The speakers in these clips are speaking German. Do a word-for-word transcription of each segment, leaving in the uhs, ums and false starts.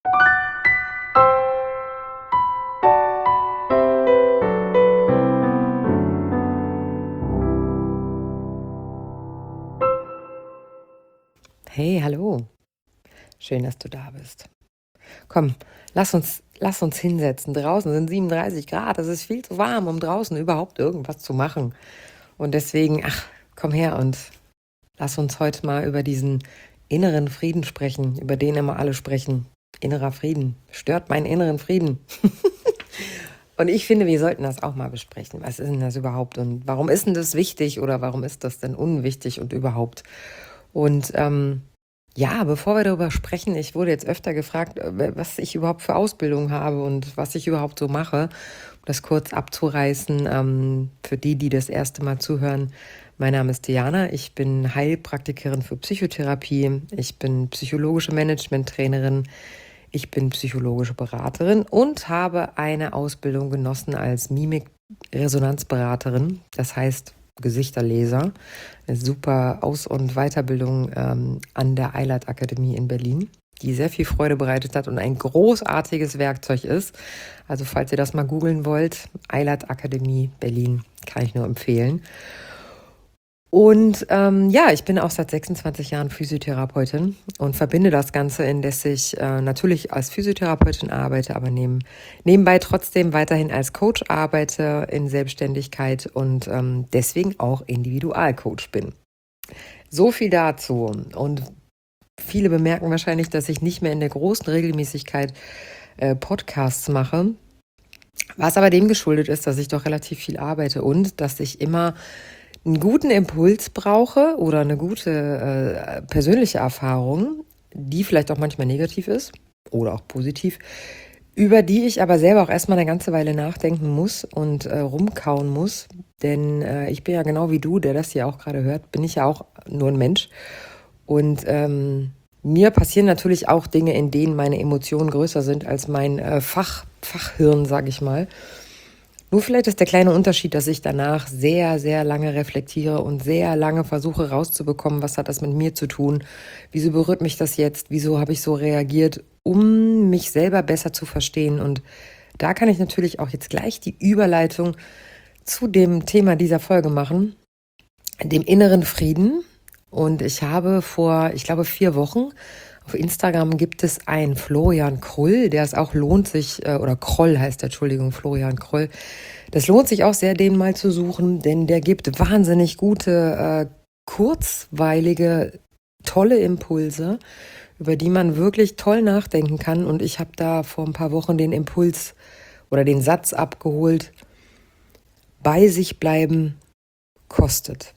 Hey, hallo. Schön, dass du da bist. Komm, lass uns, lass uns hinsetzen. Draußen sind siebenunddreißig Grad. Es ist viel zu warm, um draußen überhaupt irgendwas zu machen. Und deswegen, ach, komm her und lass uns heute mal über diesen inneren Frieden sprechen, über den immer alle sprechen. Innerer Frieden. Stört meinen inneren Frieden. Und ich finde, wir sollten das auch mal besprechen. Was ist denn das überhaupt? Und warum ist denn das wichtig oder warum ist das denn unwichtig und überhaupt? Und ähm, ja, bevor wir darüber sprechen, ich wurde jetzt öfter gefragt, äh, was ich überhaupt für Ausbildung habe und was ich überhaupt so mache. Um das kurz abzureißen, ähm, für die, die das erste Mal zuhören. Mein Name ist Diana, ich bin Heilpraktikerin für Psychotherapie, ich bin psychologische Management-Trainerin, ich bin psychologische Beraterin und habe eine Ausbildung genossen als Mimik-Resonanzberaterin, das heißt Gesichterleser. Eine super Aus- und Weiterbildung ähm, an der Eilert Akademie in Berlin, die sehr viel Freude bereitet hat und ein großartiges Werkzeug ist. Also falls ihr das mal googeln wollt, Eilert Akademie Berlin, kann ich nur empfehlen. Und ähm, ja, ich bin auch seit sechsundzwanzig Jahren Physiotherapeutin und verbinde das Ganze, indes ich äh, natürlich als Physiotherapeutin arbeite, aber neben, nebenbei trotzdem weiterhin als Coach arbeite in Selbstständigkeit und ähm, deswegen auch Individualcoach bin. So viel dazu. Und viele bemerken wahrscheinlich, dass ich nicht mehr in der großen Regelmäßigkeit äh, Podcasts mache, was aber dem geschuldet ist, dass ich doch relativ viel arbeite und dass ich immer einen guten Impuls brauche oder eine gute äh, persönliche Erfahrung, die vielleicht auch manchmal negativ ist oder auch positiv, über die ich aber selber auch erstmal eine ganze Weile nachdenken muss und äh, rumkauen muss. Denn äh, ich bin ja genau wie du, der das hier auch gerade hört, bin ich ja auch nur ein Mensch. Und ähm, mir passieren natürlich auch Dinge, in denen meine Emotionen größer sind als mein äh, Fach, Fachhirn, sage ich mal. Nur vielleicht ist der kleine Unterschied, dass ich danach sehr, sehr lange reflektiere und sehr lange versuche rauszubekommen, was hat das mit mir zu tun, wieso berührt mich das jetzt, wieso habe ich so reagiert, um mich selber besser zu verstehen. Und da kann ich natürlich auch jetzt gleich die Überleitung zu dem Thema dieser Folge machen, dem inneren Frieden. Und ich habe vor, ich glaube, vier Wochen auf Instagram gibt es einen Florian Krull, der es auch lohnt sich, äh, oder Kroll heißt der, Entschuldigung, Florian Kroll. Das lohnt sich auch sehr, den mal zu suchen, denn der gibt wahnsinnig gute, äh, kurzweilige, tolle Impulse, über die man wirklich toll nachdenken kann. Und ich habe da vor ein paar Wochen den Impuls oder den Satz abgeholt: Bei sich bleiben kostet.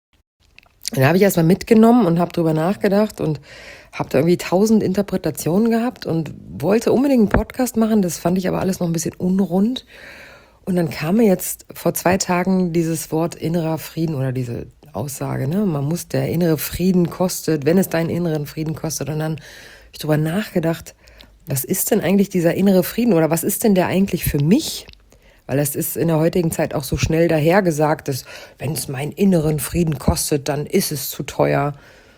Und da habe ich erstmal mitgenommen und habe drüber nachgedacht und habe da irgendwie tausend Interpretationen gehabt und wollte unbedingt einen Podcast machen. Das fand ich aber alles noch ein bisschen unrund. Und dann kam mir jetzt vor zwei Tagen dieses Wort innerer Frieden oder diese Aussage, ne? Man muss, der innere Frieden kostet, wenn es deinen inneren Frieden kostet. Und dann habe ich drüber nachgedacht, was ist denn eigentlich dieser innere Frieden oder was ist denn der eigentlich für mich? Weil es ist in der heutigen Zeit auch so schnell dahergesagt, dass wenn es meinen inneren Frieden kostet, dann ist es zu teuer.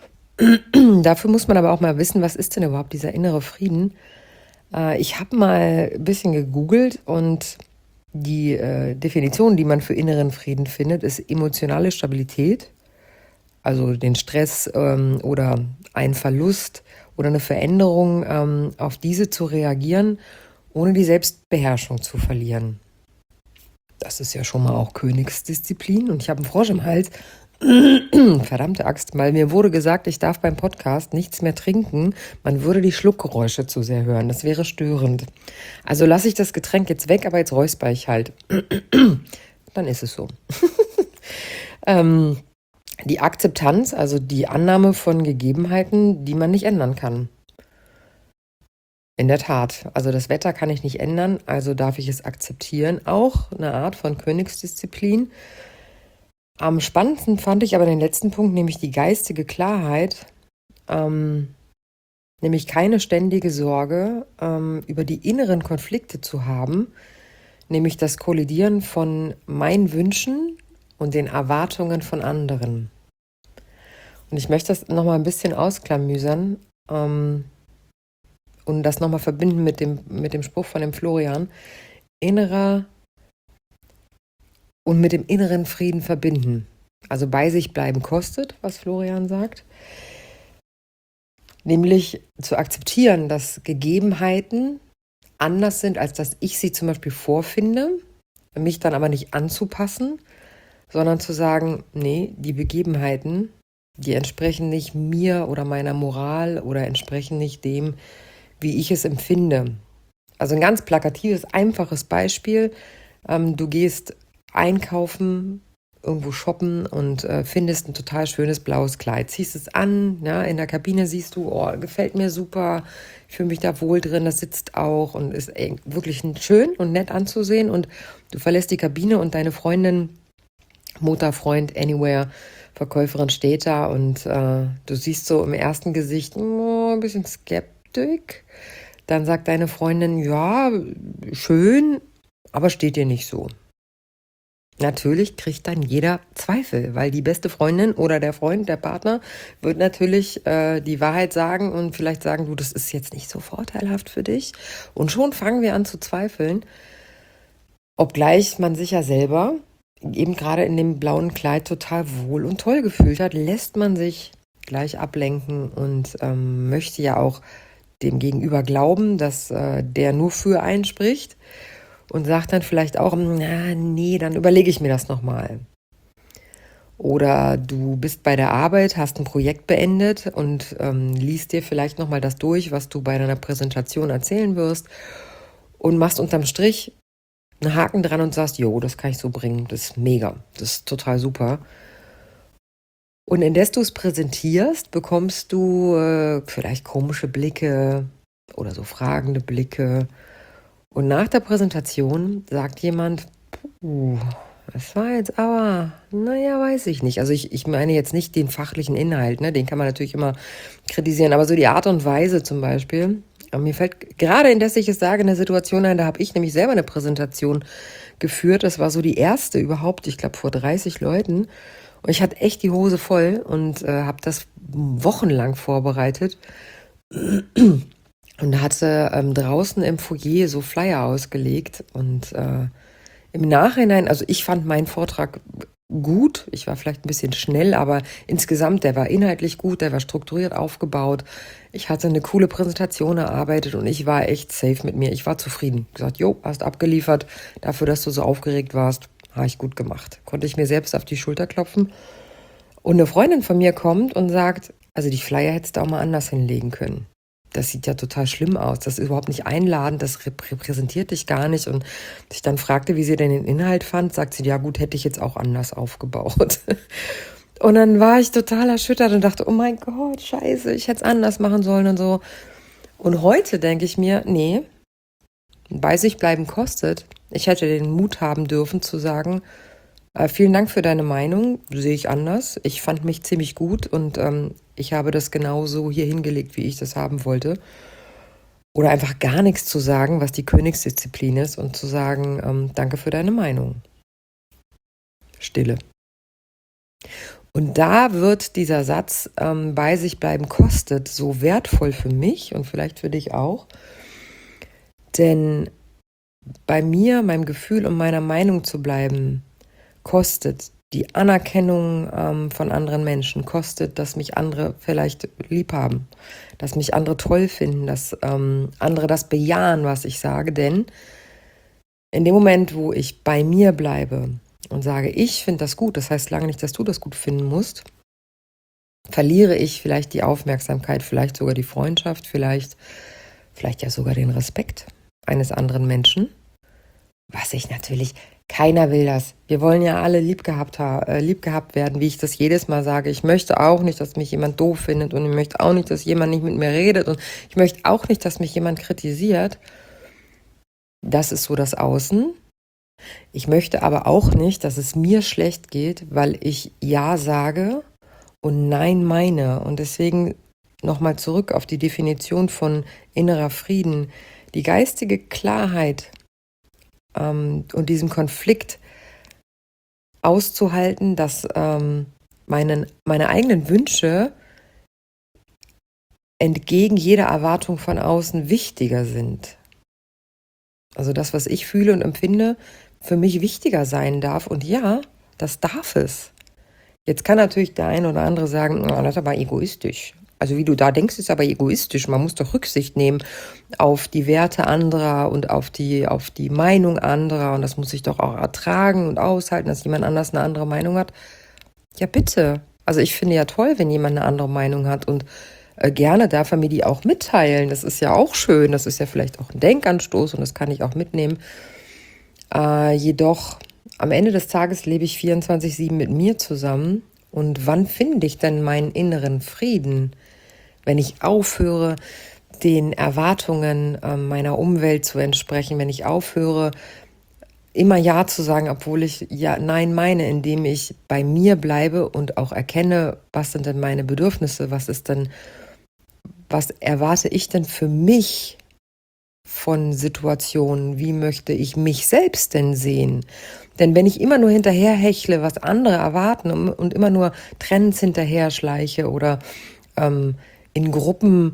Dafür muss man aber auch mal wissen, was ist denn überhaupt dieser innere Frieden? Äh, ich habe mal ein bisschen gegoogelt und die äh, Definition, die man für inneren Frieden findet, ist emotionale Stabilität, also den Stress ähm, oder einen Verlust oder eine Veränderung, ähm, auf diese zu reagieren, ohne die Selbstbeherrschung zu verlieren. Das ist ja schon mal auch Königsdisziplin und ich habe einen Frosch im Hals. Verdammte Axt, weil mir wurde gesagt, ich darf beim Podcast nichts mehr trinken. Man würde die Schluckgeräusche zu sehr hören. Das wäre störend. Also lasse ich das Getränk jetzt weg, aber jetzt räusper ich halt. Dann ist es so. ähm, die Akzeptanz, also die Annahme von Gegebenheiten, die man nicht ändern kann. In der Tat. Also das Wetter kann ich nicht ändern, also darf ich es akzeptieren. Auch eine Art von Königsdisziplin. Am spannendsten fand ich aber den letzten Punkt, nämlich die geistige Klarheit, ähm, nämlich keine ständige Sorge ähm, über die inneren Konflikte zu haben, nämlich das Kollidieren von meinen Wünschen und den Erwartungen von anderen. Und ich möchte das nochmal ein bisschen ausklamüsern. Ähm, und das nochmal verbinden mit dem, mit dem Spruch von dem Florian, innerer und mit dem inneren Frieden verbinden. Also bei sich bleiben kostet, was Florian sagt. Nämlich zu akzeptieren, dass Gegebenheiten anders sind, als dass ich sie zum Beispiel vorfinde, mich dann aber nicht anzupassen, sondern zu sagen, nee, die Begebenheiten, die entsprechen nicht mir oder meiner Moral oder entsprechen nicht dem, wie ich es empfinde. Also ein ganz plakatives, einfaches Beispiel. Ähm, du gehst einkaufen, irgendwo shoppen und äh, findest ein total schönes blaues Kleid. Ziehst es an, ja, in der Kabine siehst du, oh, gefällt mir super, ich fühle mich da wohl drin, das sitzt auch und ist ey, wirklich schön und nett anzusehen. Und du verlässt die Kabine und deine Freundin, Mutter, Freund, Anywhere, Verkäuferin steht da und äh, du siehst so im ersten Gesicht oh, ein bisschen Skeptik. Dann sagt deine Freundin, ja, schön, aber steht dir nicht so. Natürlich kriegt dann jeder Zweifel, weil die beste Freundin oder der Freund, der Partner, wird natürlich äh, die Wahrheit sagen und vielleicht sagen, du, das ist jetzt nicht so vorteilhaft für dich. Und schon fangen wir an zu zweifeln, obgleich man sich ja selber eben gerade in dem blauen Kleid total wohl und toll gefühlt hat, lässt man sich gleich ablenken und ähm, möchte ja auch dem Gegenüber glauben, dass äh, der nur für einen spricht und sagt dann vielleicht auch, na, nee, dann überlege ich mir das nochmal. Oder du bist bei der Arbeit, hast ein Projekt beendet und ähm, liest dir vielleicht nochmal das durch, was du bei deiner Präsentation erzählen wirst und machst unterm Strich einen Haken dran und sagst, jo, das kann ich so bringen, das ist mega, das ist total super. Und indes du es präsentierst, bekommst du äh, vielleicht komische Blicke oder so fragende Blicke. Und nach der Präsentation sagt jemand, puh, das war jetzt aber, naja, weiß ich nicht. Also ich, ich meine jetzt nicht den fachlichen Inhalt, ne? Den kann man natürlich immer kritisieren, aber so die Art und Weise zum Beispiel. Aber mir fällt gerade, indes ich es sage, eine Situation ein, da habe ich nämlich selber eine Präsentation geführt. Das war so die erste überhaupt, ich glaube vor dreißig Leuten. Und ich hatte echt die Hose voll und äh, habe das wochenlang vorbereitet. Und hatte ähm, draußen im Foyer so Flyer ausgelegt. Und äh, im Nachhinein, also ich fand meinen Vortrag gut. Ich war vielleicht ein bisschen schnell, aber insgesamt, der war inhaltlich gut, der war strukturiert aufgebaut. Ich hatte eine coole Präsentation erarbeitet und ich war echt safe mit mir. Ich war zufrieden. Gesagt, jo, hast abgeliefert. Dafür, dass du so aufgeregt warst, habe ich gut gemacht. Konnte ich mir selbst auf die Schulter klopfen. Und eine Freundin von mir kommt und sagt, also die Flyer hättest du auch mal anders hinlegen können. Das sieht ja total schlimm aus. Das ist überhaupt nicht einladend, das repräsentiert dich gar nicht. Und ich dann fragte, wie sie denn den Inhalt fand, sagt sie, ja gut, hätte ich jetzt auch anders aufgebaut. Und dann war ich total erschüttert und dachte, oh mein Gott, scheiße, ich hätte es anders machen sollen und so. Und heute denke ich mir, nee, bei sich bleiben kostet. Ich hätte den Mut haben dürfen zu sagen, äh, vielen Dank für deine Meinung, sehe ich anders. Ich fand mich ziemlich gut und ähm, ich habe das genauso hier hingelegt, wie ich das haben wollte. Oder einfach gar nichts zu sagen, was die Königsdisziplin ist und zu sagen, ähm, danke für deine Meinung. Stille. Und da wird dieser Satz, ähm, bei sich bleiben kostet, so wertvoll für mich und vielleicht für dich auch. Denn bei mir, meinem Gefühl und meiner Meinung zu bleiben, kostet die Anerkennung ähm, von anderen Menschen, kostet, dass mich andere vielleicht lieb haben, dass mich andere toll finden, dass ähm, andere das bejahen, was ich sage. Denn in dem Moment, wo ich bei mir bleibe und sage, ich finde das gut, das heißt lange nicht, dass du das gut finden musst, verliere ich vielleicht die Aufmerksamkeit, vielleicht sogar die Freundschaft, vielleicht, vielleicht ja sogar den Respekt eines anderen Menschen, was ich natürlich... Keiner will das. Wir wollen ja alle lieb gehabt, äh, lieb gehabt werden, wie ich das jedes Mal sage. Ich möchte auch nicht, dass mich jemand doof findet und ich möchte auch nicht, dass jemand nicht mit mir redet und ich möchte auch nicht, dass mich jemand kritisiert. Das ist so das Außen. Ich möchte aber auch nicht, dass es mir schlecht geht, weil ich Ja sage und Nein meine. Und deswegen nochmal zurück auf die Definition von innerer Frieden. Die geistige Klarheit ähm, und diesen Konflikt auszuhalten, dass ähm, meinen, meine eigenen Wünsche entgegen jeder Erwartung von außen wichtiger sind. Also das, was ich fühle und empfinde, für mich wichtiger sein darf. Und ja, das darf es. Jetzt kann natürlich der eine oder andere sagen, oh, das ist aber egoistisch. Also wie du da denkst, ist aber egoistisch. Man muss doch Rücksicht nehmen auf die Werte anderer und auf die, auf die Meinung anderer. Und das muss ich doch auch ertragen und aushalten, dass jemand anders eine andere Meinung hat. Ja, bitte. Also ich finde ja toll, wenn jemand eine andere Meinung hat. Und äh, gerne darf er mir die auch mitteilen. Das ist ja auch schön. Das ist ja vielleicht auch ein Denkanstoß und das kann ich auch mitnehmen. Äh, jedoch, am Ende des Tages lebe ich vierundzwanzig sieben mit mir zusammen. Und wann finde ich denn meinen inneren Frieden? Wenn ich aufhöre, den Erwartungen äh, meiner Umwelt zu entsprechen, wenn ich aufhöre, immer Ja zu sagen, obwohl ich ja Nein meine, indem ich bei mir bleibe und auch erkenne, was sind denn meine Bedürfnisse, was ist denn, was erwarte ich denn für mich von Situationen, wie möchte ich mich selbst denn sehen? Denn wenn ich immer nur hinterher hechle, was andere erwarten und immer nur Trends hinterher schleiche oder ähm, in Gruppen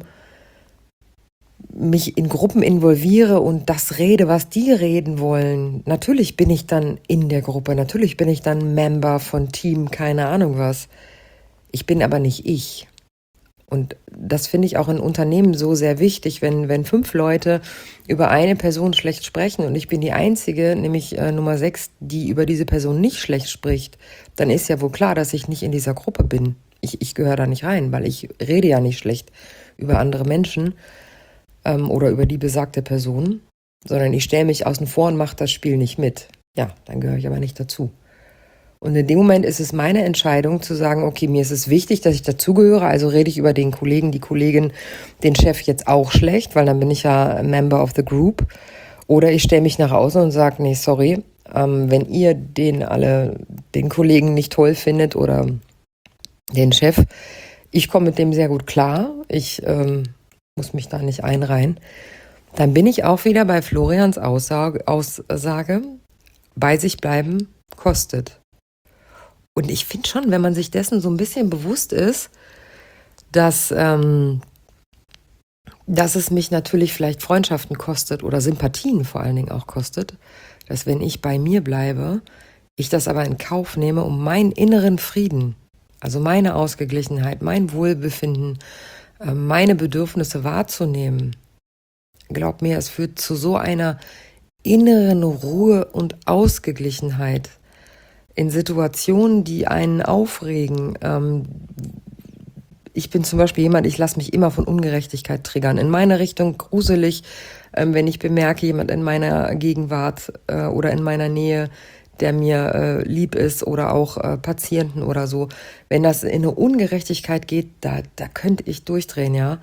mich in Gruppen involviere und das rede, was die reden wollen, natürlich bin ich dann in der Gruppe, natürlich bin ich dann Member von Team, keine Ahnung was. Ich bin aber nicht ich. Und das finde ich auch in Unternehmen so sehr wichtig, wenn, wenn fünf Leute über eine Person schlecht sprechen und ich bin die Einzige, nämlich äh, Nummer sechs, die über diese Person nicht schlecht spricht, dann ist ja wohl klar, dass ich nicht in dieser Gruppe bin. Ich, ich gehöre da nicht rein, weil ich rede ja nicht schlecht über andere Menschen ähm, oder über die besagte Person, sondern ich stelle mich außen vor und mache das Spiel nicht mit. Ja, dann gehöre ich aber nicht dazu. Und in dem Moment ist es meine Entscheidung zu sagen, okay, mir ist es wichtig, dass ich dazugehöre, also rede ich über den Kollegen, die Kollegin, den Chef jetzt auch schlecht, weil dann bin ich ja Member of the Group. Oder ich stelle mich nach außen und sage, nee, sorry, ähm, wenn ihr den alle, den Kollegen nicht toll findet oder den Chef, ich komme mit dem sehr gut klar, ich ähm, muss mich da nicht einreihen, dann bin ich auch wieder bei Florians Aussage, Aussage bei sich bleiben kostet. Und ich finde schon, wenn man sich dessen so ein bisschen bewusst ist, dass, ähm, dass es mich natürlich vielleicht Freundschaften kostet oder Sympathien vor allen Dingen auch kostet, dass wenn ich bei mir bleibe, ich das aber in Kauf nehme, um meinen inneren Frieden, also meine Ausgeglichenheit, mein Wohlbefinden, äh, meine Bedürfnisse wahrzunehmen. Glaub mir, es führt zu so einer inneren Ruhe und Ausgeglichenheit in Situationen, die einen aufregen. Ähm, ich bin zum Beispiel jemand, ich lasse mich immer von Ungerechtigkeit triggern. In meine Richtung gruselig, ähm, wenn ich bemerke, jemand in meiner Gegenwart äh, oder in meiner Nähe, der mir äh, lieb ist oder auch äh, Patienten oder so. Wenn das in eine Ungerechtigkeit geht, da, da könnte ich durchdrehen, ja.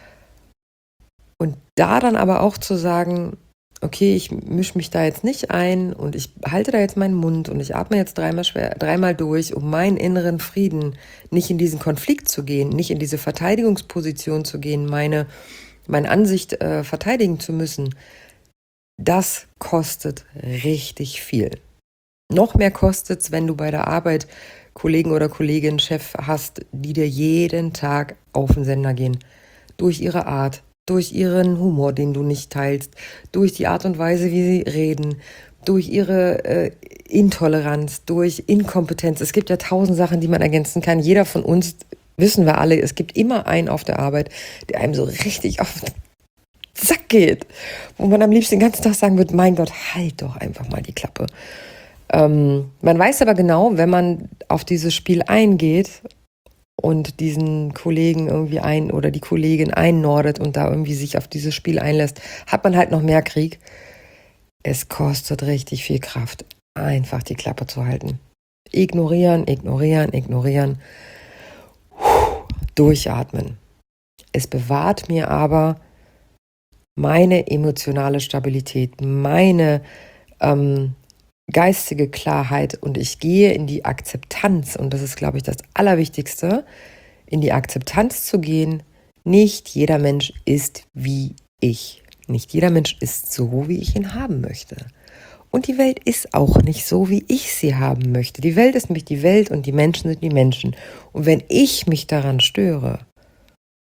Und da dann aber auch zu sagen, okay, ich mische mich da jetzt nicht ein und ich halte da jetzt meinen Mund und ich atme jetzt dreimal schwer, dreimal durch, um meinen inneren Frieden nicht in diesen Konflikt zu gehen, nicht in diese Verteidigungsposition zu gehen, meine, meine Ansicht äh, verteidigen zu müssen. Das kostet richtig viel. Noch mehr kostet es, wenn du bei der Arbeit Kollegen oder Kolleginnen, Chef hast, die dir jeden Tag auf den Sender gehen. Durch ihre Art, durch ihren Humor, den du nicht teilst, durch die Art und Weise, wie sie reden, durch ihre äh, Intoleranz, durch Inkompetenz. Es gibt ja tausend Sachen, die man ergänzen kann. Jeder von uns, wissen wir alle, es gibt immer einen auf der Arbeit, der einem so richtig auf den Sack geht, wo man am liebsten den ganzen Tag sagen wird, mein Gott, halt doch einfach mal die Klappe. Ähm, man weiß aber genau, wenn man auf dieses Spiel eingeht und diesen Kollegen irgendwie ein oder die Kollegin einnordet und da irgendwie sich auf dieses Spiel einlässt, hat man halt noch mehr Krieg. Es kostet richtig viel Kraft, einfach die Klappe zu halten. Ignorieren, ignorieren, ignorieren. Puh, durchatmen. Es bewahrt mir aber meine emotionale Stabilität, meine ähm, geistige Klarheit und ich gehe in die Akzeptanz und das ist, glaube ich, das Allerwichtigste, in die Akzeptanz zu gehen, nicht jeder Mensch ist wie ich. Nicht jeder Mensch ist so, wie ich ihn haben möchte. Und die Welt ist auch nicht so, wie ich sie haben möchte. Die Welt ist nämlich die Welt und die Menschen sind die Menschen. Und wenn ich mich daran störe,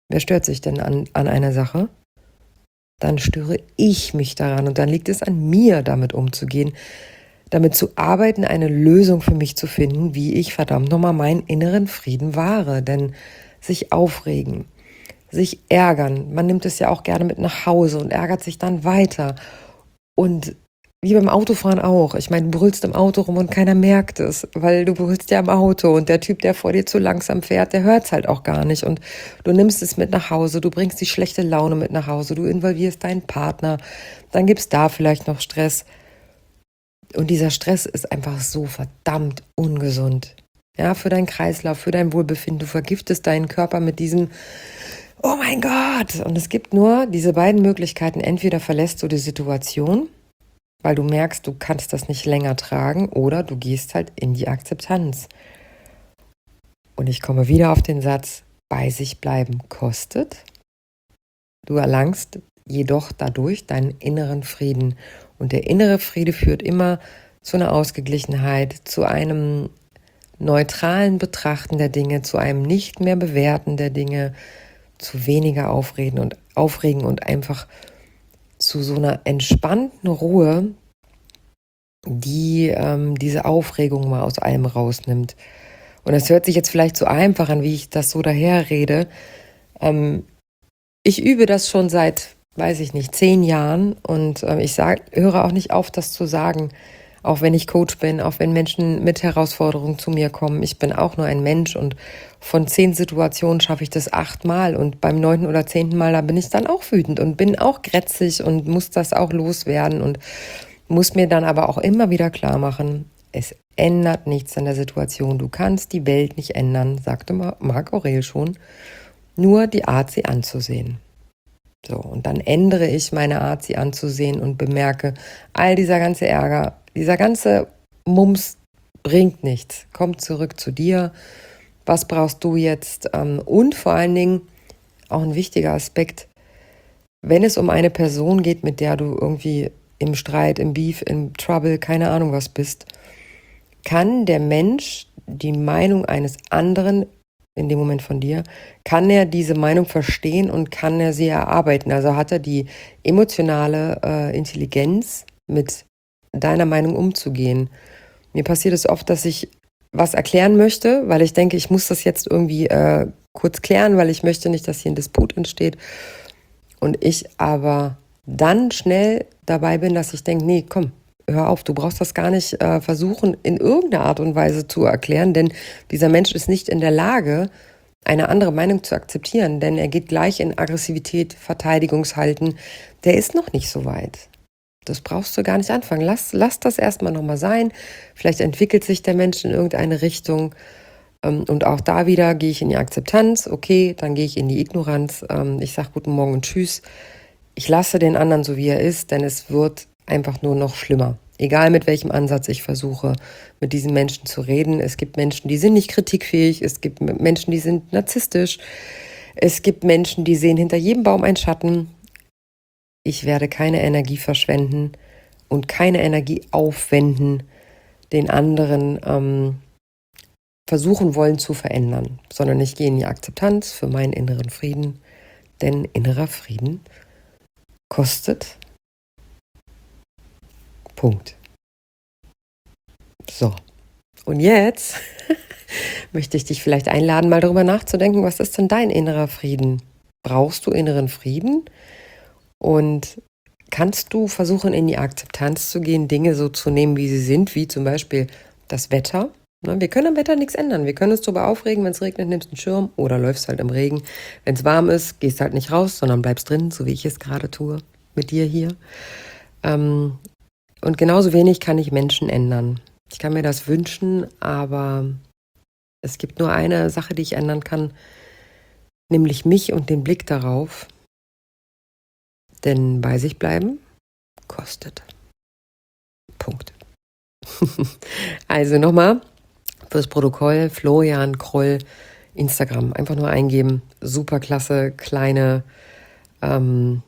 Wer stört sich denn an, an einer Sache? Dann störe ich mich daran und dann liegt es an mir, damit umzugehen, damit zu arbeiten, eine Lösung für mich zu finden, wie ich verdammt nochmal meinen inneren Frieden wahre. Denn sich aufregen, sich ärgern, man nimmt es ja auch gerne mit nach Hause und ärgert sich dann weiter. Und wie beim Autofahren auch. Ich meine, du brüllst im Auto rum und keiner merkt es, weil du brüllst ja im Auto und der Typ, der vor dir zu langsam fährt, der hört es halt auch gar nicht und du nimmst es mit nach Hause, du bringst die schlechte Laune mit nach Hause, du involvierst deinen Partner, dann gibt es da vielleicht noch Stress und dieser Stress ist einfach so verdammt ungesund. Ja, für deinen Kreislauf, für dein Wohlbefinden, du vergiftest deinen Körper mit diesem oh mein Gott! Und es gibt nur diese beiden Möglichkeiten, entweder verlässt du die Situation, weil du merkst, du kannst das nicht länger tragen, oder du gehst halt in die Akzeptanz. Und ich komme wieder auf den Satz, bei sich bleiben kostet. Du erlangst jedoch dadurch deinen inneren Frieden. Und der innere Friede führt immer zu einer Ausgeglichenheit, zu einem neutralen Betrachten der Dinge, zu einem nicht mehr Bewerten der Dinge, zu weniger Aufreden und Aufregen und einfach zu so einer entspannten Ruhe, die ähm, diese Aufregung mal aus allem rausnimmt. Und das hört sich jetzt vielleicht so einfach an, wie ich das so daherrede. Ähm, ich übe das schon seit, weiß ich nicht, zehn Jahren und ähm, ich sag, höre auch nicht auf, das zu sagen. Auch wenn ich Coach bin, auch wenn Menschen mit Herausforderungen zu mir kommen. Ich bin auch nur ein Mensch und von zehn Situationen schaffe ich das achtmal und beim neunten oder zehnten Mal, da bin ich dann auch wütend und bin auch grätzig und muss das auch loswerden und muss mir dann aber auch immer wieder klar machen, es ändert nichts an der Situation. Du kannst die Welt nicht ändern, sagte Marc Aurel schon, nur die Art, sie anzusehen. So, und dann ändere ich meine Art, sie anzusehen und bemerke, all dieser ganze Ärger, dieser ganze Mums bringt nichts. Komm zurück zu dir. Was brauchst du jetzt? Und vor allen Dingen, auch ein wichtiger Aspekt, wenn es um eine Person geht, mit der du irgendwie im Streit, im Beef, im Trouble, keine Ahnung was bist, kann der Mensch die Meinung eines anderen, in dem Moment von dir, kann er diese Meinung verstehen und kann er sie erarbeiten. Also hat er die emotionale äh, Intelligenz, mit deiner Meinung umzugehen. Mir passiert es oft, dass ich was erklären möchte, weil ich denke, ich muss das jetzt irgendwie äh, kurz klären, weil ich möchte nicht, dass hier ein Disput entsteht. Und ich aber dann schnell dabei bin, dass ich denke, nee, komm, hör auf, du brauchst das gar nicht äh, versuchen, in irgendeiner Art und Weise zu erklären, denn dieser Mensch ist nicht in der Lage, eine andere Meinung zu akzeptieren, denn er geht gleich in Aggressivität, Verteidigungshalten. Der ist noch nicht so weit. Das brauchst du gar nicht anfangen. Lass, lass das erstmal nochmal sein. Vielleicht entwickelt sich der Mensch in irgendeine Richtung. Und auch da wieder gehe ich in die Akzeptanz. Okay, dann gehe ich in die Ignoranz. Ich sage guten Morgen und tschüss. Ich lasse den anderen so, wie er ist, denn es wird einfach nur noch schlimmer. Egal mit welchem Ansatz ich versuche, mit diesen Menschen zu reden. Es gibt Menschen, die sind nicht kritikfähig. Es gibt Menschen, die sind narzisstisch. Es gibt Menschen, die sehen hinter jedem Baum einen Schatten. Ich werde keine Energie verschwenden und keine Energie aufwenden, den anderen ähm, versuchen wollen zu verändern, sondern ich gehe in die Akzeptanz für meinen inneren Frieden, denn innerer Frieden kostet. Punkt. So, und jetzt möchte ich dich vielleicht einladen, mal darüber nachzudenken, was ist denn dein innerer Frieden? Brauchst du inneren Frieden? Und kannst du versuchen, in die Akzeptanz zu gehen, Dinge so zu nehmen, wie sie sind, wie zum Beispiel das Wetter? Wir können am Wetter nichts ändern. Wir können uns darüber aufregen, wenn es regnet, nimmst einen Schirm oder läufst halt im Regen. Wenn es warm ist, gehst halt nicht raus, sondern bleibst drin, so wie ich es gerade tue, mit dir hier. Und genauso wenig kann ich Menschen ändern. Ich kann mir das wünschen, aber es gibt nur eine Sache, die ich ändern kann, nämlich mich und den Blick darauf. Denn bei sich bleiben kostet. Punkt. Also nochmal fürs Protokoll, Florian Kroll, Instagram. Einfach nur eingeben. Super klasse, kleine ähm,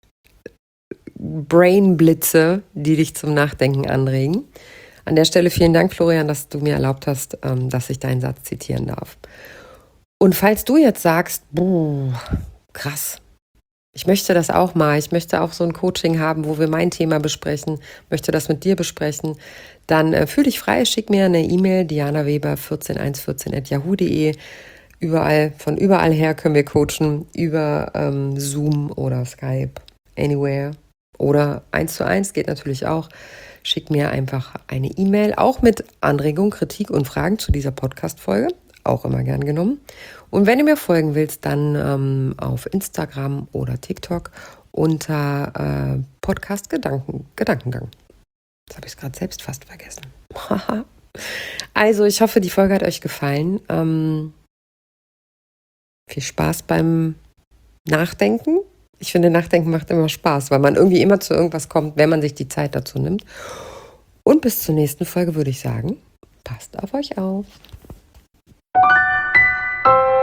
Brainblitze, die dich zum Nachdenken anregen. An der Stelle vielen Dank, Florian, dass du mir erlaubt hast, ähm, dass ich deinen Satz zitieren darf. Und falls du jetzt sagst, boah, krass, ich möchte das auch mal, ich möchte auch so ein Coaching haben, wo wir mein Thema besprechen, möchte das mit dir besprechen, dann äh, fühl dich frei, schick mir eine E-Mail, dianaweber eins vier eins eins vier at yahoo punkt de. Überall, von überall her können wir coachen, über ähm, Zoom oder Skype, anywhere. Oder eins zu eins geht natürlich auch. Schick mir einfach eine E-Mail, auch mit Anregung, Kritik und Fragen zu dieser Podcast-Folge. Auch immer gern genommen. Und wenn du mir folgen willst, dann ähm, auf Instagram oder TikTok unter äh, Podcast Gedanken, Gedankengang. Das habe ich gerade selbst fast vergessen. Also, ich hoffe, die Folge hat euch gefallen. Ähm, viel Spaß beim Nachdenken. Ich finde, Nachdenken macht immer Spaß, weil man irgendwie immer zu irgendwas kommt, wenn man sich die Zeit dazu nimmt. Und bis zur nächsten Folge würde ich sagen, passt auf euch auf.